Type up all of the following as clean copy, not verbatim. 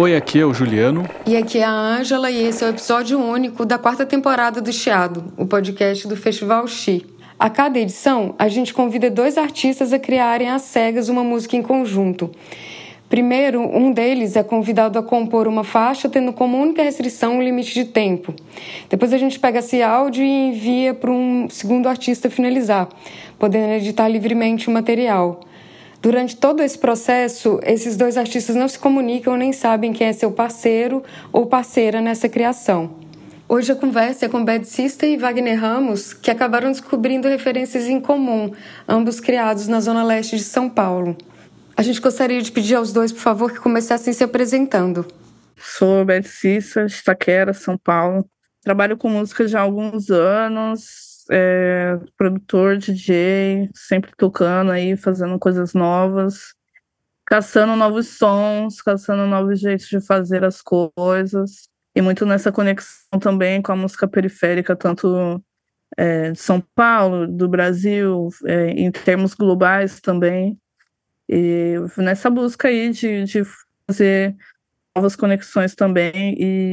Oi, aqui é o Juliano. E aqui é a Ângela e esse é o episódio único da 4ª temporada do Chiado, o podcast do Festival Chi. A cada edição, a gente convida 2 artistas a criarem às cegas uma música em conjunto. Primeiro, um deles é convidado a compor uma faixa tendo como única restrição o limite de tempo. Depois a gente pega esse áudio e envia para um segundo artista finalizar, podendo editar livremente o material. Durante todo esse processo, esses 2 artistas não se comunicam nem sabem quem é seu parceiro ou parceira nessa criação. Hoje a conversa é com Bad Sister e Wagner Ramos, que acabaram descobrindo referências em comum, ambos criados na Zona Leste de São Paulo. A gente gostaria de pedir aos 2, por favor, que começassem se apresentando. Sou Bad Sister, de Itaquera, São Paulo. Trabalho com música já há alguns anos. Produtor, DJ, sempre tocando aí, fazendo coisas novas, caçando novos sons, caçando novos jeitos de fazer as coisas, e muito nessa conexão também com a música periférica, tanto de São Paulo, do Brasil, em termos globais também, e nessa busca aí de fazer novas conexões também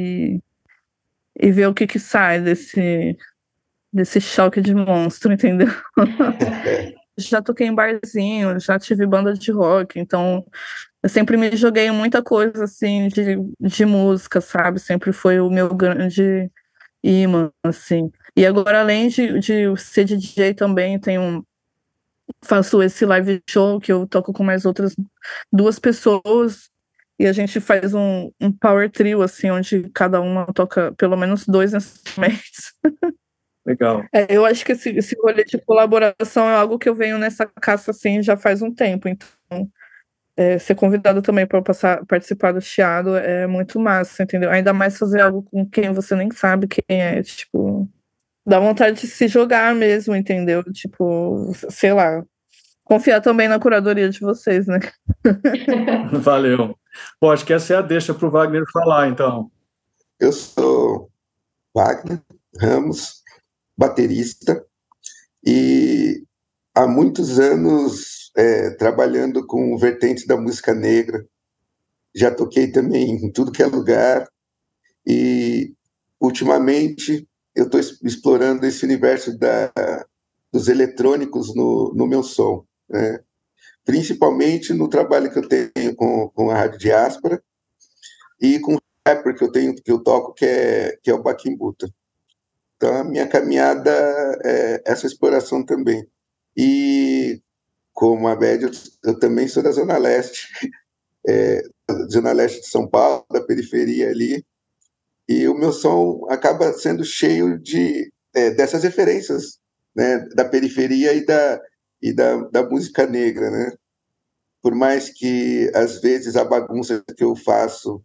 e ver o que sai desse choque de monstro, entendeu? Já toquei em barzinho, já tive banda de rock, então eu sempre me joguei em muita coisa, assim, de música, sabe? Sempre foi o meu grande imã, assim. E agora, além de ser DJ também, faço esse live show que eu toco com mais outras 2 pessoas, e a gente faz um power trio, assim, onde cada uma toca pelo menos 2 instrumentos. Legal. Eu acho que esse rolê de colaboração é algo que eu venho nessa caça assim já faz um tempo, então ser convidado também para participar do Chiado é muito massa, entendeu? Ainda mais fazer algo com quem você nem sabe quem é, tipo, dá vontade de se jogar mesmo, entendeu? Tipo, sei lá, confiar também na curadoria de vocês, né? Valeu. Pô, acho que essa é a deixa para o Wagner falar, então. Eu sou Wagner Ramos, baterista, e há muitos anos trabalhando com vertentes da música negra. Já toquei também em tudo que é lugar, e ultimamente eu estou explorando esse universo dos eletrônicos no meu som, né? Principalmente no trabalho que eu tenho com a Rádio Diáspora e com o rapper que eu toco, que é o Bakimbuta. Então, a minha caminhada é essa exploração também. E, como a Bad, eu também sou da Zona Leste, Zona Leste de São Paulo, da periferia ali, e o meu som acaba sendo cheio dessas referências, né, da periferia e da música negra, né? Por mais que, às vezes, a bagunça que eu faço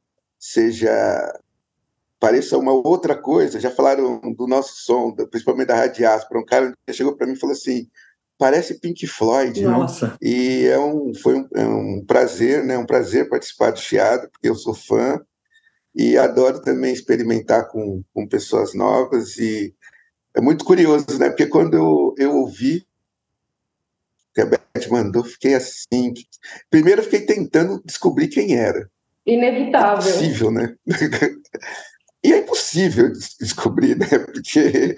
pareça uma outra coisa. Já falaram do nosso som, principalmente da Rádio Diáspora. Um cara chegou para mim e falou assim: parece Pink Floyd. Nossa. E foi um prazer, né? Um prazer participar do Chiado, porque eu sou fã e adoro também experimentar com pessoas novas. E é muito curioso, né? Porque quando eu ouvi que a Beth mandou, fiquei assim. Primeiro, eu fiquei tentando descobrir quem era. Inevitável. É impossível, né? E é impossível descobrir, né? Porque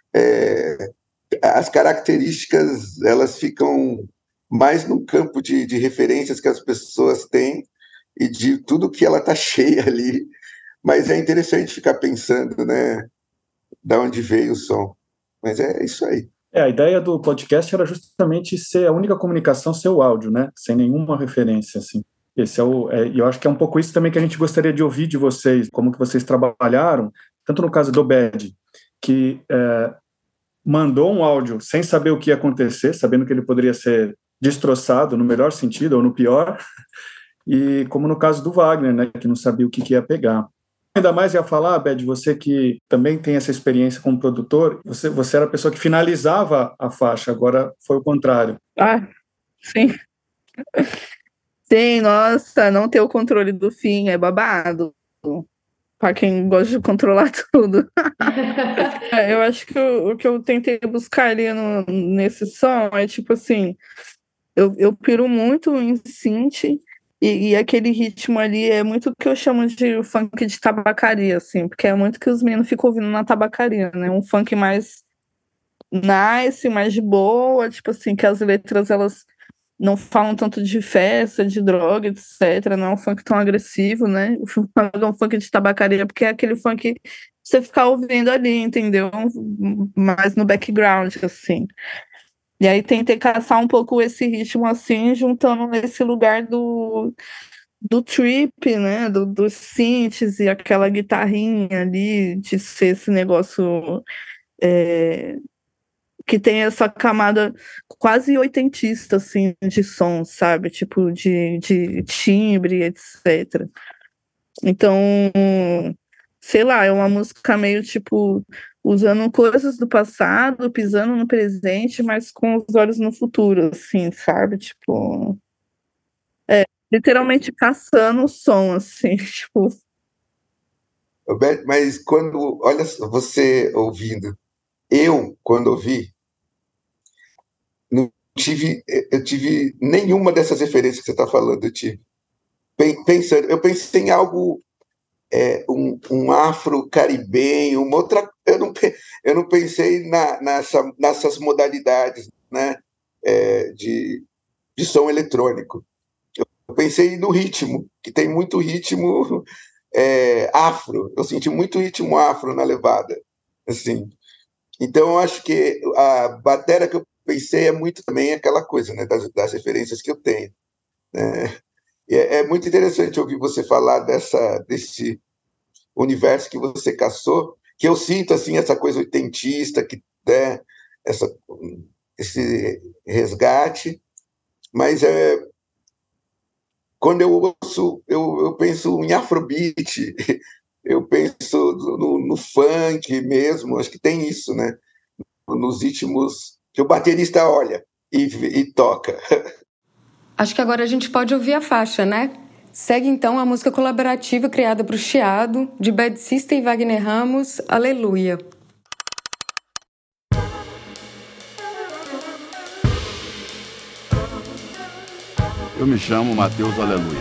as características, elas ficam mais no campo de referências que as pessoas têm e de tudo que ela está cheia ali. Mas é interessante ficar pensando, né? Da onde veio o som. Mas é isso aí. A ideia do podcast era justamente ser a única comunicação, ser o áudio, né? Sem nenhuma referência, assim. Esse eu acho que é um pouco isso também que a gente gostaria de ouvir de vocês, como que vocês trabalharam, tanto no caso do Bad, que mandou um áudio sem saber o que ia acontecer, sabendo que ele poderia ser destroçado no melhor sentido ou no pior, e como no caso do Wagner, né, que não sabia o que ia pegar. Ainda mais ia falar, Bad, você que também tem essa experiência como produtor, você era a pessoa que finalizava a faixa, agora foi o contrário. Ah, sim. Sim, nossa, não ter o controle do fim é babado. Para quem gosta de controlar tudo. Eu acho que o que eu tentei buscar ali nesse som é tipo assim, eu piro muito em synth E aquele ritmo ali é muito o que eu chamo de funk de tabacaria, assim, porque é muito que os meninos ficam ouvindo na tabacaria, né? Um funk mais nice, mais de boa, tipo assim, que as letras elas não falam tanto de festa, de droga, etc. Não é um funk tão agressivo, né? O funk é um funk de tabacaria, porque é aquele funk que você ficar ouvindo ali, entendeu? Mais no background, assim. E aí tentei caçar um pouco esse ritmo, assim, juntando nesse lugar do trip, né? Dos synths e aquela guitarrinha ali, de ser esse negócio que tem essa camada quase oitentista, assim, de som, sabe? Tipo, de timbre, etc. Então, sei lá, é uma música meio, tipo, usando coisas do passado, pisando no presente, mas com os olhos no futuro, assim, sabe? Tipo, literalmente caçando o som, assim, tipo... Roberto, mas quando, olha só, você ouvindo, quando ouvi, não tive, eu tive nenhuma dessas referências que você está falando, eu tive. Pensando, eu pensei em algo, um afro-caribenho, uma outra. Eu não pensei nessas modalidades, né, de som eletrônico. Eu pensei no ritmo, que tem muito ritmo afro. Eu senti muito ritmo afro na levada, assim. Então, eu acho que a bateria que eu pensei é muito também aquela coisa, né, das referências que eu tenho, né? E é muito interessante ouvir você falar desse universo que você caçou, que eu sinto assim essa coisa oitentista, que né, essa, esse resgate, mas quando eu ouço, eu penso em afrobeat, eu penso no funk mesmo, acho que tem isso, né? Nos ritmos que o baterista olha e toca. Acho que agora a gente pode ouvir a faixa, né? Segue então a música colaborativa criada para o Chiado, de Bad System e Wagner Ramos, Aleluia. Eu me chamo Matheus Aleluia.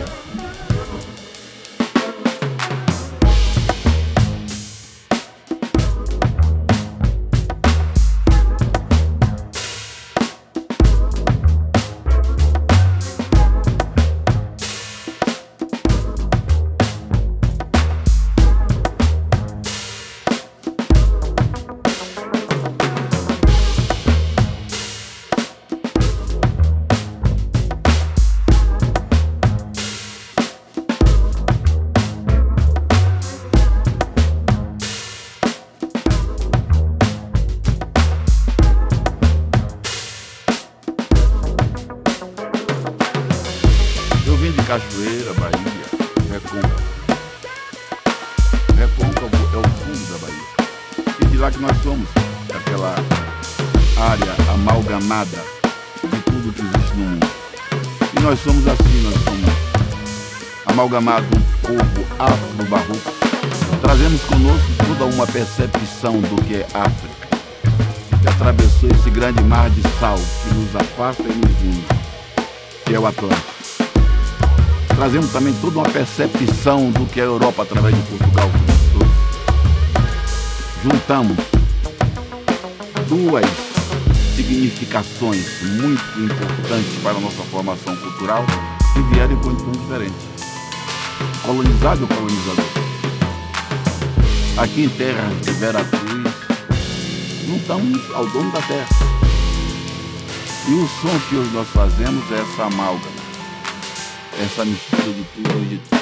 Cachoeira, Bahia, Recôncavo. Recôncavo é o fundo da Bahia. E de lá que nós somos, aquela área amalgamada de tudo que existe no mundo. E nós somos assim, nós somos amalgamados, um povo afro-barroco. Trazemos conosco toda uma percepção do que é África, que atravessou esse grande mar de sal que nos afasta e nos une, que é o Atlântico. Trazemos também toda uma percepção do que é a Europa através de Portugal. Juntamos duas significações muito importantes para a nossa formação cultural que vieram em condições diferentes. Colonizado ou colonizador. Aqui em terras de Veracruz, juntamos ao dono da terra. E o som que hoje nós fazemos é essa amálgama. Essa mistura de tudo e de tudo.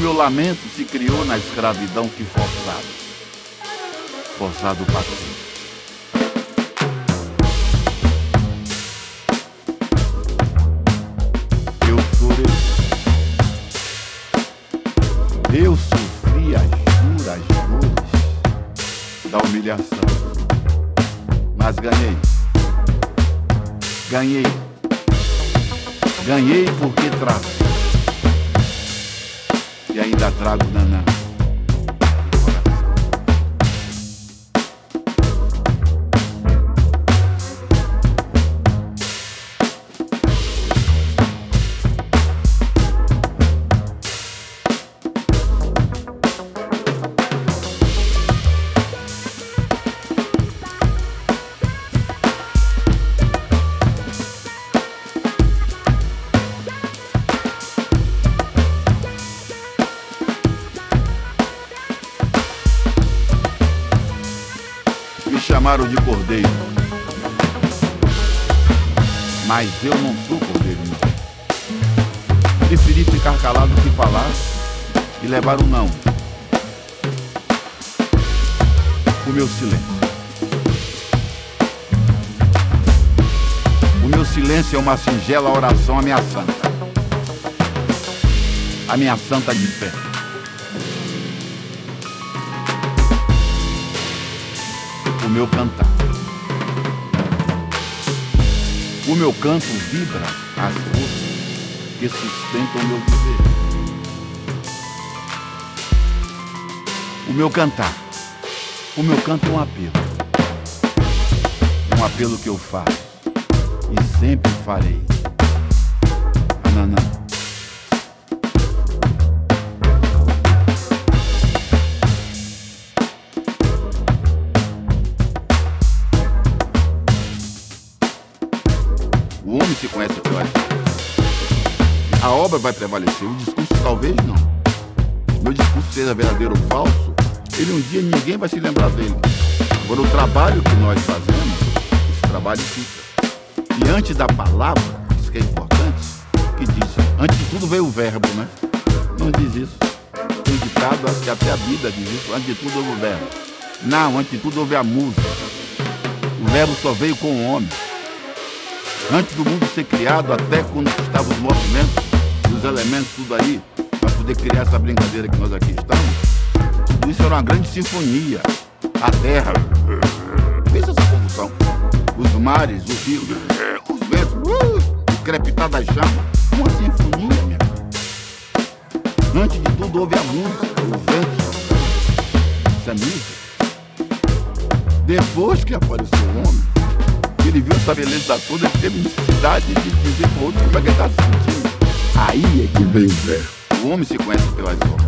meu lamento se criou na escravidão que forçado passei. Eu chorei, eu sofri as duras dores da humilhação, mas ganhei porque travei. E ainda trago Nanã no coração. Chamaram de cordeiro, mas eu não sou cordeiro, não. Preferi ficar calado que falar e levar um não. O meu silêncio. O meu silêncio é uma singela oração à minha santa. A minha santa de fé. O meu cantar. O meu canto vibra as forças que sustentam o meu viver. O meu cantar. O meu canto é um apelo. Um apelo que eu faço e sempre farei. Nanã. O homem se conhece pelas obras. A obra vai prevalecer, o discurso talvez não. Meu discurso seja verdadeiro ou falso, ele um dia ninguém vai se lembrar dele. Agora o trabalho que nós fazemos, esse trabalho fica. E antes da palavra, isso que é importante, que diz, antes de tudo veio o verbo, né? Não diz isso. Tem ditado, acho que até a Bíblia diz isso, antes de tudo houve o verbo. Não, antes de tudo houve a música. O verbo só veio com o homem. Antes do mundo ser criado, até quando estavam os movimentos, os elementos, tudo aí, para poder criar essa brincadeira que nós aqui estamos, tudo isso era uma grande sinfonia. A terra, pensa essa confusão. Os mares, os rios, os ventos, o crepitar das chamas, uma sinfonia, minha filha. Antes de tudo houve a música, o vento, isso é música. Depois que apareceu o homem, ele viu essa beleza toda, ele teve necessidade de dizer para o outro como é que ele está se sentindo. Aí é que vem o verbo. O homem se conhece pelas obras.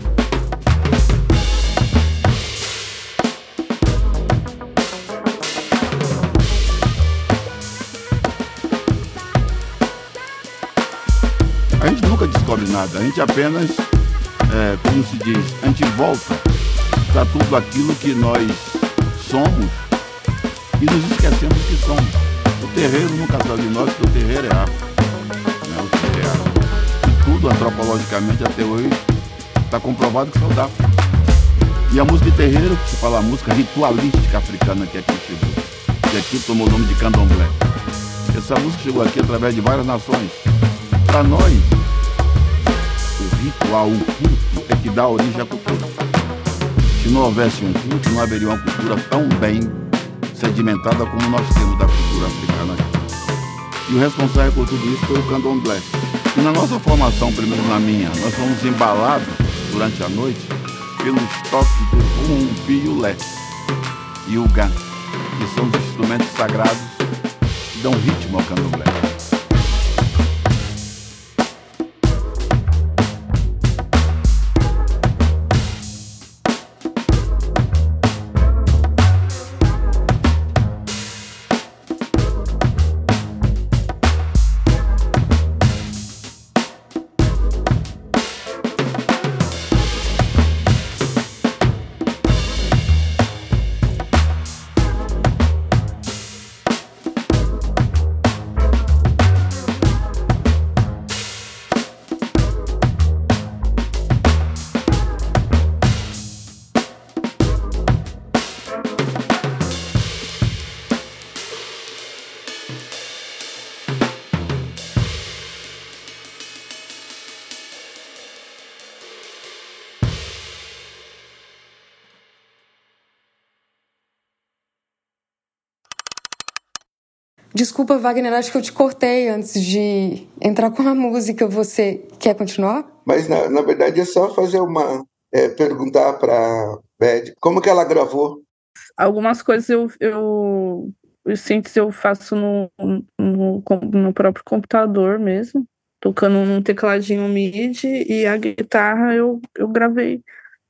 A gente nunca descobre nada, a gente apenas, como se diz, a gente volta para tudo aquilo que nós somos e nos esquecemos que somos. O terreiro nunca saiu de nós, porque o terreiro é África. Né? O terreiro é África. E tudo, antropologicamente, até hoje, está comprovado que saiu da África. E a música de terreiro, que se fala a música ritualística africana, que aqui chegou. Que aqui tomou o nome de candomblé. Essa música chegou aqui através de várias nações. Para nós, o ritual, o culto, é que dá origem à cultura. Se não houvesse um culto, não haveria uma cultura tão bem sedimentada como nós temos da cultura africana. E o responsável por tudo isso foi o candomblé. E na nossa formação, pelo menos na minha, nós fomos embalados durante a noite pelos toques do rumbi e o lé e o gá, que são os instrumentos sagrados que dão ritmo ao candomblé. Desculpa, Wagner, acho que eu te cortei antes de entrar com a música. Você quer continuar? Mas, na verdade, é só fazer perguntar para Beth como que ela gravou. Algumas coisas os synths eu faço no próprio computador mesmo, tocando num tecladinho MIDI, e a guitarra eu gravei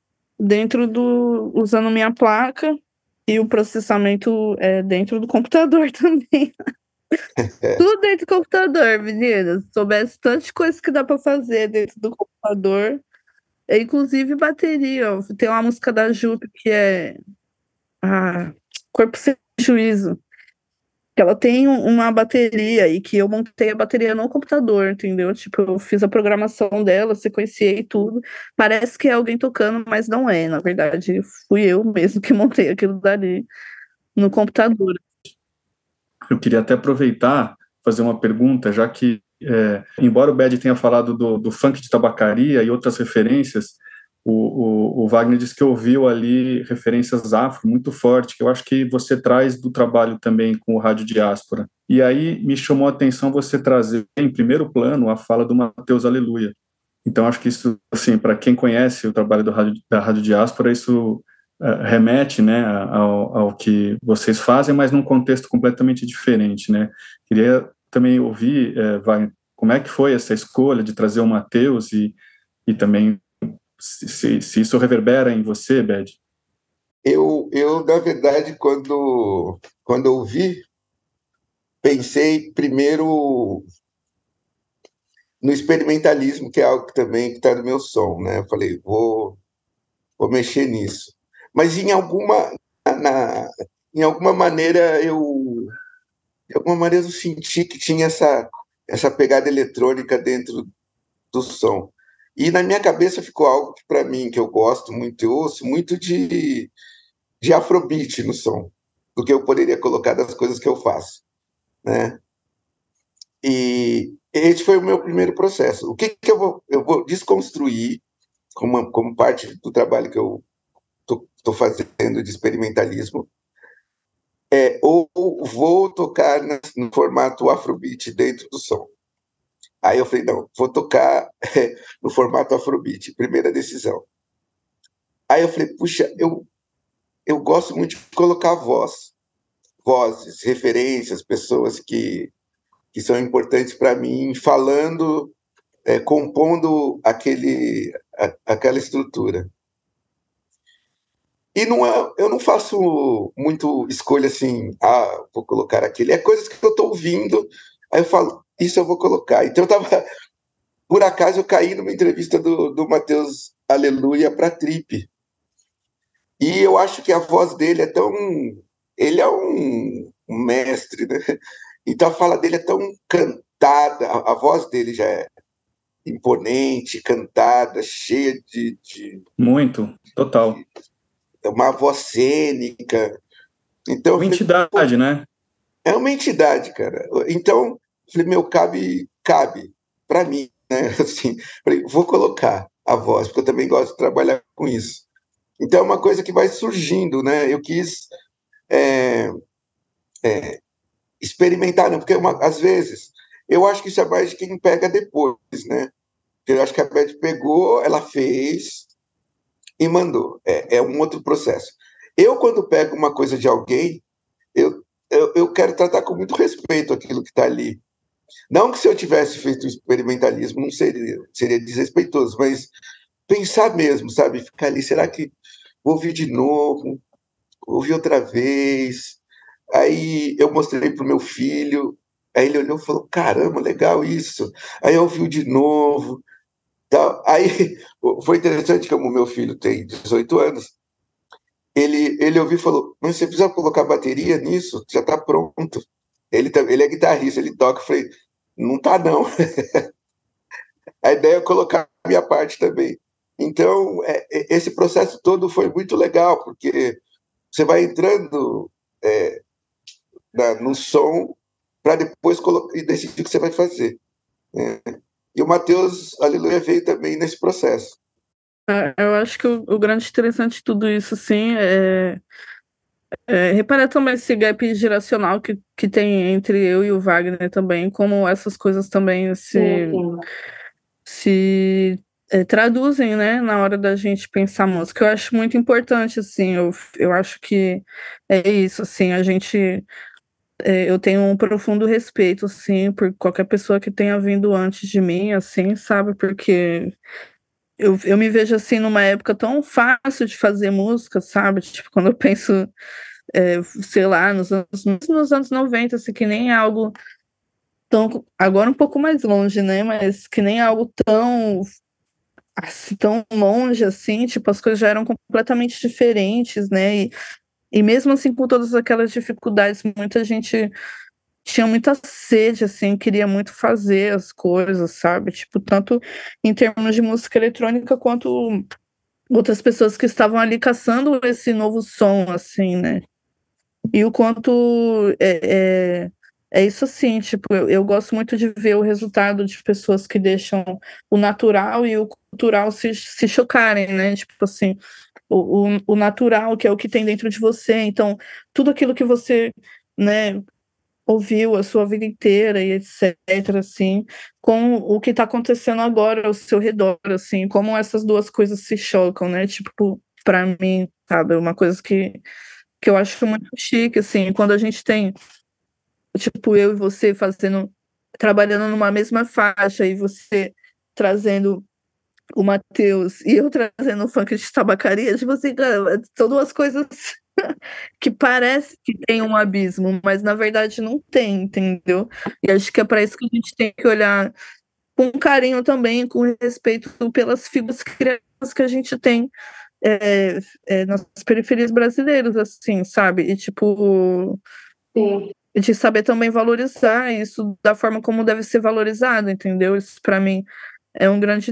usando minha placa, e o processamento é dentro do computador também. Tudo dentro do computador, meninas. Se soubesse tantas coisas que dá para fazer dentro do computador. Inclusive bateria, ó. Tem uma música da Jupe que é Corpo Sem Juízo. Que ela tem uma bateria e que eu montei a bateria no computador, entendeu? Tipo, eu fiz a programação dela, sequenciei tudo. Parece que é alguém tocando, mas não é. Na verdade, fui eu mesmo que montei aquilo dali no computador. Eu queria até aproveitar, fazer uma pergunta, já que, embora o Bad tenha falado do funk de tabacaria e outras referências, o Wagner disse que ouviu ali referências afro muito forte, que eu acho que você traz do trabalho também com o Rádio Diáspora. E aí me chamou a atenção você trazer em primeiro plano a fala do Matheus Aleluia. Então acho que isso, assim, para quem conhece o trabalho da Rádio Diáspora, isso remete, né, ao que vocês fazem, mas num contexto completamente diferente, né? Queria também ouvir, Wagner, como é que foi essa escolha de trazer o Matheus e também se isso reverbera em você, Bad? Eu, na verdade, quando ouvi, pensei primeiro no experimentalismo, que é algo que também está no meu som, né? Eu falei, vou mexer nisso. Mas em alguma maneira eu senti que tinha essa pegada eletrônica dentro do som. E na minha cabeça ficou algo que, para mim, que eu gosto muito, eu ouço muito de afrobeat no som, do que eu poderia colocar das coisas que eu faço, né? E esse foi o meu primeiro processo. O que eu vou desconstruir como parte do trabalho que eu estou fazendo de experimentalismo, ou vou tocar no formato afrobeat dentro do som. Aí eu falei, não, vou tocar no formato afrobeat, primeira decisão. Aí eu falei, puxa, eu gosto muito de colocar vozes, referências, pessoas que são importantes para mim, falando, compondo aquela estrutura. E eu não faço muito escolha assim, vou colocar aquele. É coisas que eu estou ouvindo, aí eu falo, isso eu vou colocar. Então por acaso eu caí numa entrevista do Matheus Aleluia para Trip. E eu acho que a voz dele ele é um mestre, né? Então a fala dele é tão cantada, a voz dele já é imponente, cantada, cheia de Muito, total. Uma voz cênica. Então, uma entidade, né? É uma entidade, cara. Então, falei, meu, cabe para mim, né? Assim, falei, vou colocar a voz, porque eu também gosto de trabalhar com isso. Então, é uma coisa que vai surgindo, né? Eu quis experimentar, não, porque às vezes eu acho que isso é mais de quem pega depois, né? Eu acho que a Beth pegou, ela fez e mandou. É um outro processo. Eu, quando pego uma coisa de alguém, eu quero tratar com muito respeito aquilo que está ali. Não que se eu tivesse feito experimentalismo não seria desrespeitoso, mas pensar mesmo, sabe? Ficar ali, será que vou ouvir de novo? Ouvir outra vez? Aí eu mostrei para o meu filho, aí ele olhou e falou, caramba, legal isso. Aí eu ouvi de novo. Tal. Aí foi interessante, como o meu filho tem 18 anos, ele ouviu e falou, mas você precisa colocar bateria nisso? Já está pronto. Ele é guitarrista, ele toca. Eu falei, não tá não. A ideia é colocar a minha parte também. Então, esse processo todo foi muito legal, porque você vai entrando no som para depois e decidir o que você vai fazer. E o Matheus Aleluia veio também nesse processo. Eu acho que o grande interessante de tudo isso, sim, Reparar também esse gap geracional que tem entre eu e o Wagner também, como essas coisas também se traduzem, né, na hora da gente pensar música. Eu acho muito importante, assim, eu acho que é isso, assim, eu tenho um profundo respeito, assim, por qualquer pessoa que tenha vindo antes de mim, assim, sabe, porque eu me vejo, assim, numa época tão fácil de fazer música, sabe, tipo, quando eu penso, sei lá, nos anos 90, assim, que nem algo tão, agora um pouco mais longe, né, mas que nem algo tão assim, tão longe assim, tipo, as coisas já eram completamente diferentes, né? E mesmo assim, com todas aquelas dificuldades, muita gente tinha muita sede, assim, queria muito fazer as coisas, sabe? Tipo, tanto em termos de música eletrônica, quanto outras pessoas que estavam ali caçando esse novo som, assim, né? E o quanto é isso assim, tipo, eu gosto muito de ver o resultado de pessoas que deixam o natural e o cultural se chocarem, né? Tipo assim, o natural, que é o que tem dentro de você, então tudo aquilo que você, né, ouviu a sua vida inteira e etc, assim, com o que está acontecendo agora ao seu redor, assim, como essas duas coisas se chocam, né? Tipo, para mim, sabe, uma coisa que eu acho muito chique, assim, quando a gente tem, tipo, eu e você trabalhando numa mesma faixa e você trazendo o Matheus e eu trazendo o funk de tabacaria, tipo assim, cara, são duas coisas que parece que tem um abismo, mas na verdade não tem, entendeu? E acho que é para isso que a gente tem que olhar com carinho também, com respeito pelas figuras criativas que a gente tem nas periferias brasileiras, assim, sabe? E, tipo, sim, de saber também valorizar isso da forma como deve ser valorizado, entendeu? Isso, para mim, é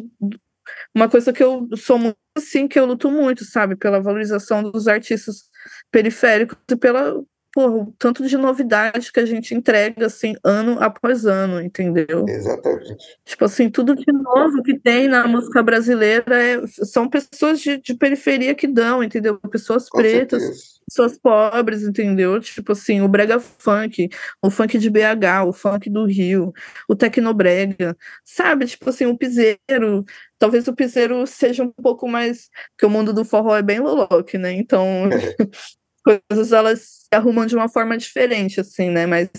uma coisa que eu sou muito assim, que eu luto muito, sabe? Pela valorização dos artistas periféricos e o tanto de novidade que a gente entrega, assim, ano após ano, entendeu? Exatamente. Tipo assim, tudo de novo que tem na música brasileira são pessoas de periferia que dão, entendeu? Pessoas Com pretas, certeza. pessoas pobres, entendeu? Tipo assim, o brega funk, o funk de BH, o funk do Rio, o tecnobrega, sabe? Tipo assim, o piseiro, talvez o piseiro seja um pouco mais, porque o mundo do forró é bem loloque, né? Então, coisas elas se arrumam de uma forma diferente, assim, né? Mas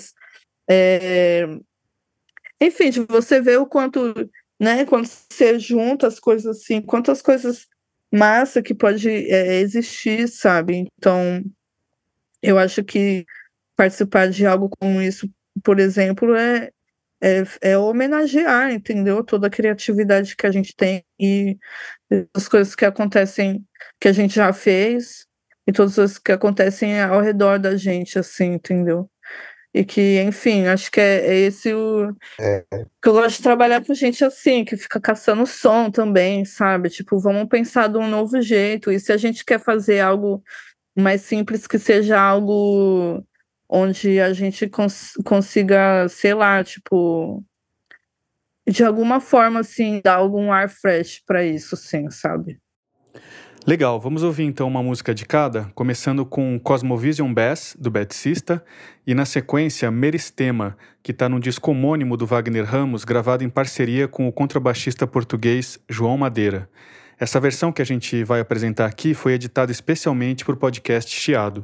enfim, de você ver o quanto, né, quando você junta as coisas assim, quantas coisas massa que pode existir, sabe? Então, eu acho que participar de algo como isso, por exemplo, é homenagear, entendeu? Toda a criatividade que a gente tem e as coisas que acontecem, que a gente já fez, e todas as que acontecem ao redor da gente, assim, entendeu? E que, enfim, acho que é esse que eu gosto de trabalhar com gente assim, que fica caçando som também, sabe? Tipo, vamos pensar de um novo jeito. E se a gente quer fazer algo mais simples, que seja algo onde a gente consiga, sei lá, tipo, de alguma forma, assim, dar algum ar fresh para isso, assim, sabe? Legal, vamos ouvir então uma música de cada, começando com Cosmovision Bass, do Beticista, e na sequência Meristema, que está no disco homônimo do Wagner Ramos, gravado em parceria com o contrabaixista português João Madeira. Essa versão que a gente vai apresentar aqui foi editada especialmente para o podcast Chiado.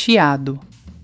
Chiado.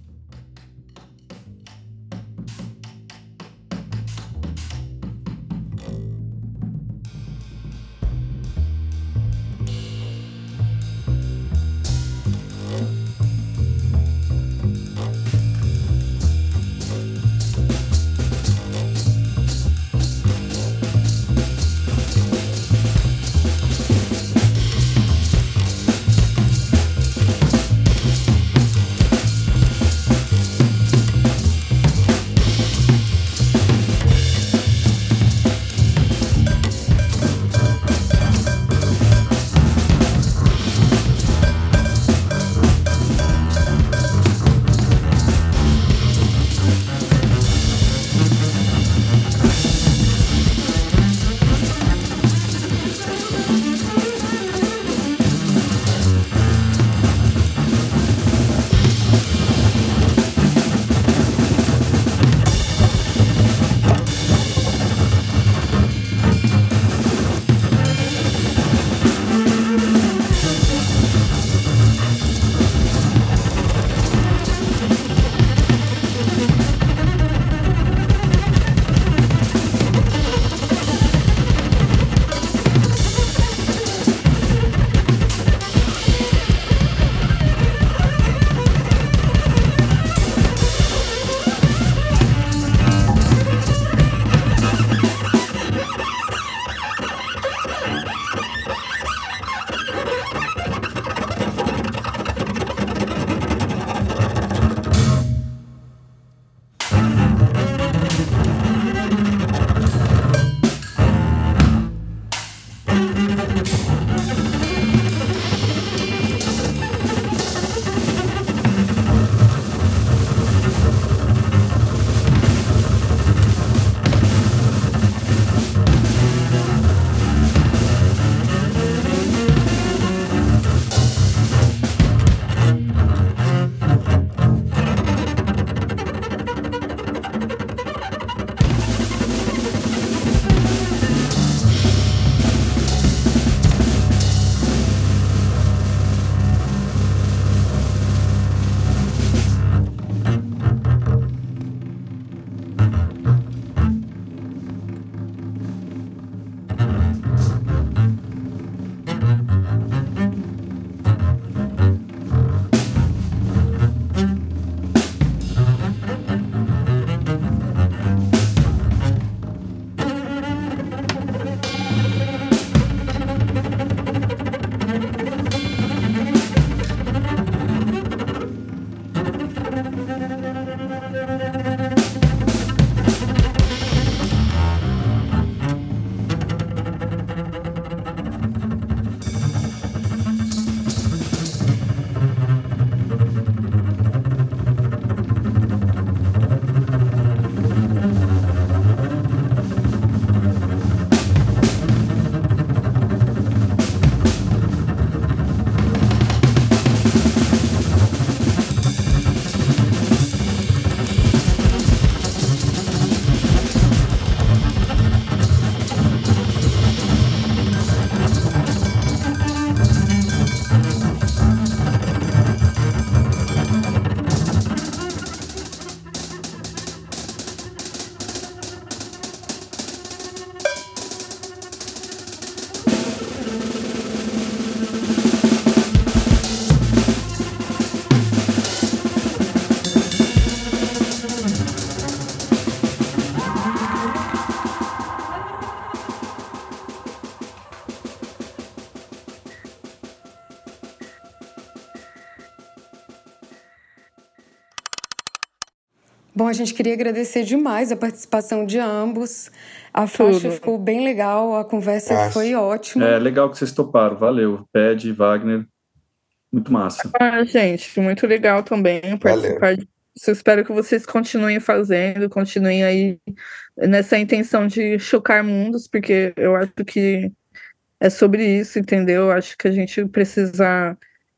Bom, a gente queria agradecer demais a participação de ambos. A faixa ficou bem legal, a conversa foi ótima. É legal que vocês toparam, valeu. Ped, Wagner, muito massa. Gente, muito legal também participar disso. Espero que vocês continuem fazendo, continuem aí nessa intenção de chocar mundos, porque eu acho que é sobre isso, entendeu? Eu acho que a gente precisa,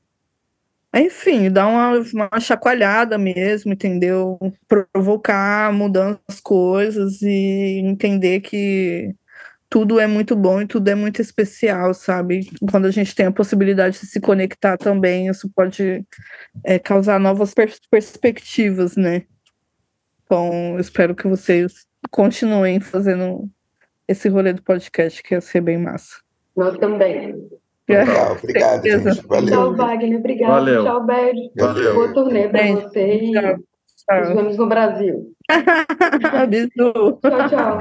enfim, dar uma chacoalhada mesmo, entendeu? Provocar, mudando as coisas e entender que tudo é muito bom e tudo é muito especial, sabe? Quando a gente tem a possibilidade de se conectar também, isso pode causar novas perspectivas, né? Então, eu espero que vocês continuem fazendo esse rolê do podcast, que ia ser bem massa. Nós também. Legal, obrigado, gente. Valeu. Tchau, Wagner. Obrigado. Valeu. Tchau, Bad. Valeu. Boa turnê pra você e nos vemos no Brasil. Bisu. Tchau, tchau.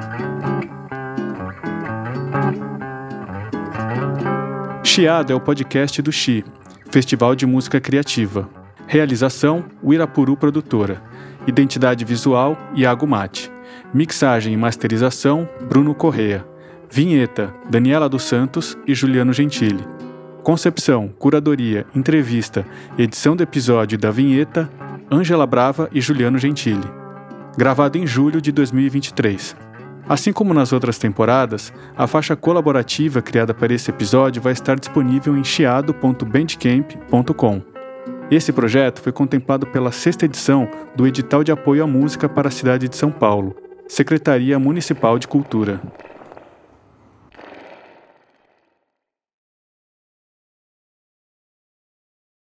Chiado é o podcast do Chi, Festival de Música Criativa. Realização, Uirapuru Produtora. Identidade visual, Iago Mate. Mixagem e masterização, Bruno Correa. Vinheta, Daniela dos Santos e Juliano Gentili. Concepção, curadoria, entrevista e edição do episódio da vinheta, Ângela Brava e Juliano Gentili. Gravado em julho de 2023. Assim como nas outras temporadas, a faixa colaborativa criada para esse episódio vai estar disponível em chiado.bandcamp.com. Esse projeto foi contemplado pela 6ª edição do Edital de Apoio à Música para a Cidade de São Paulo, Secretaria Municipal de Cultura.